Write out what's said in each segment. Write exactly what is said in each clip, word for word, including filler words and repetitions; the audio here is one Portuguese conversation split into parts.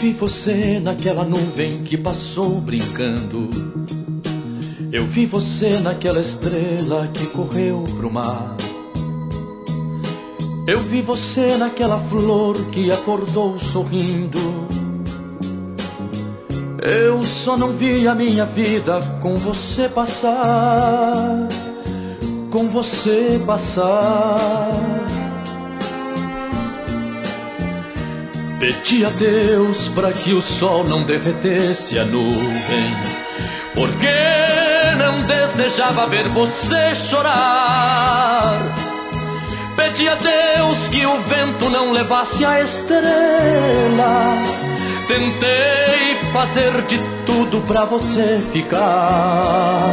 vi você naquela nuvem que passou brincando. Eu vi você naquela estrela que correu pro mar. Eu vi você naquela flor que acordou sorrindo. Eu só não vi a minha vida com você passar, com você passar. Pedi a Deus para que o sol não derretesse a nuvem, porque não desejava ver você chorar. Pedi a Deus que o vento não levasse a estrela. Tentei fazer de tudo pra você ficar.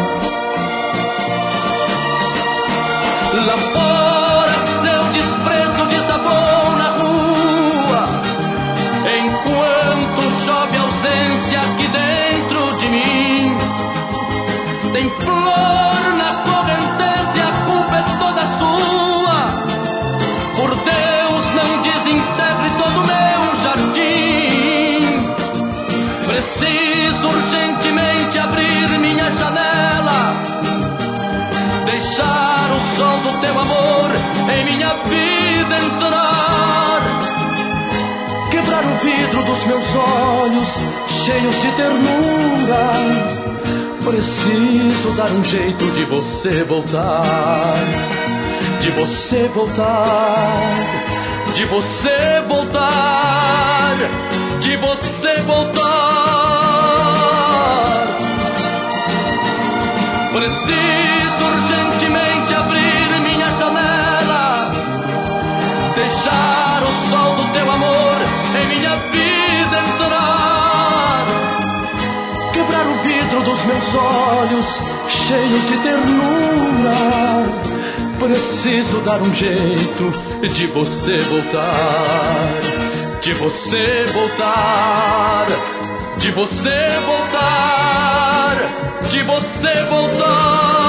Lá fora seu desprezo desabou na rua, enquanto chove ausência aqui dentro de mim. Tem flor na correnteza e a culpa é toda sua. Por Deus, não desintegre todo o meu jardim. Preciso urgentemente abrir minha janela, deixar o sol do teu amor em minha vida entrar. Quebrar o vidro dos meus olhos cheios de ternura. Preciso dar um jeito de você voltar, de você voltar, de você voltar, de você voltar. Preciso urgentemente abrir minha janela, deixar o sol do teu amor em minha vida entrar. Quebrar o vidro dos meus olhos cheios de ternura. Preciso dar um jeito de você voltar, de você voltar, de você voltar, de você voltar.